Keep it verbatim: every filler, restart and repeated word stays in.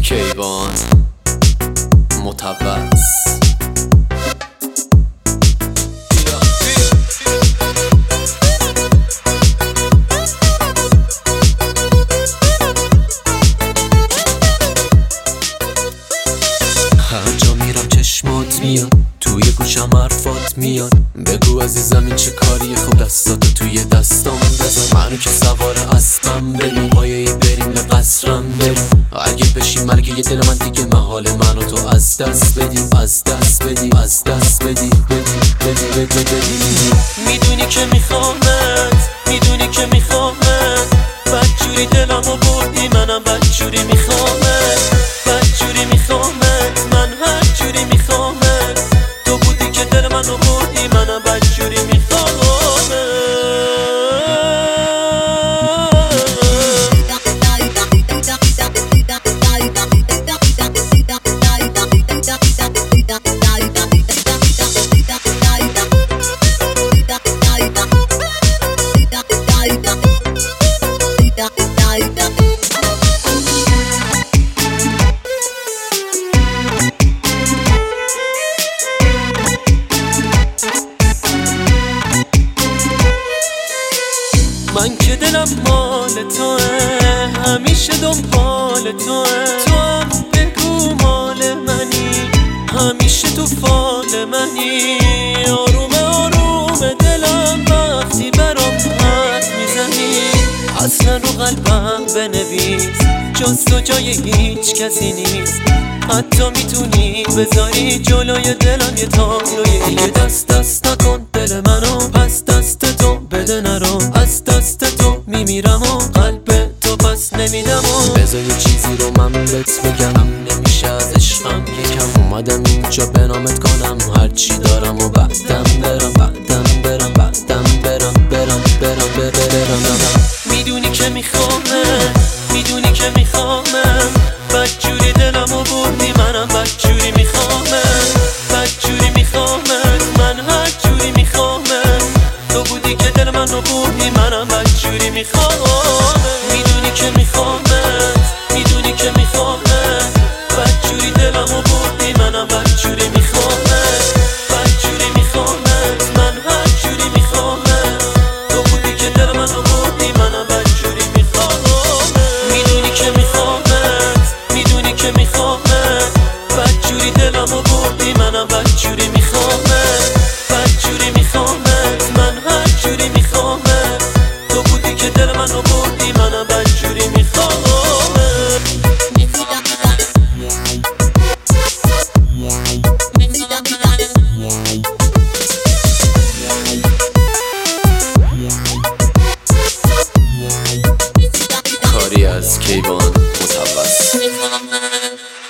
کیوان متوس. هر جا میرم چشمات میاد، توی گوشم حرفات میاد. بگو عزیزم این چه کاریه، خب دستاتو توی دستام بزن. منو که سوار اسبم، بریم پایه‌ای بریم به قصرم بریم. اگه بشی مرگ یه دل من دیگه محال منو تو از دست بدی، از دست بدی، از دست بدی، بدی بدی بدی بدی. میدونی که میخوامت، میدونی که میخوامت. بدجوری دلمو بردی، منم بدجوری میخوامت، بدجوری میخوامت. من هر جوری میخوامت، تو بودی که دل منو بردی، منم بدجوری میخوامت. من که دلم مال توه، همیشه دنبال توه. تو هم بگو مال منی، همیشه تو فال منی. آروم آروم دلم وقتی برام حرف میزنی. اصلا رو قلبم بنویس، جز تو جای هیچ کسی نیست. حتی میتونی بذاری جلوی دلم یه تابلوی دیگه. دست دست نکن دل منو، پس دست تو بده نرو. از دست تو میمیرم و قلب تو پس نمیدم. و بذار یه چیزی رو من بهت بگم، نمیشه از عشقم یکم. اومدم اینجا به نامت کنم هرچی دارم و بعدم برم، بعدم برم، بعدم برم برم برم برم برم برم. میدونی که میخوامم، میدونی که میخوامم. بدجوری دلمو بردی، منم بدجوری میخوامم، بدجوری میخوامم. من هر جوری میخوامم، تو بودی که دل منو بردی، منم بدجوری میخوامم. میدونی که میخوامم، میدونی که میخوامم. بدجوری دلمو بردی، منم بدجوری میخوامم، بدجوری میخوامم. من هر جوری میخوامم، تو بودی که دل منو بردی، منم بدجوری میخوامم. میدونی که میخوامم، میدونی که میخوامم. بدجوری دلمو بردی، منم بدجوری میخوامم، بدجوری میخوامم. من هر جوری میخوامم، تو بودی که دل منو بردی، منم بدجوری میخوامم. کاری از کیوان متوس.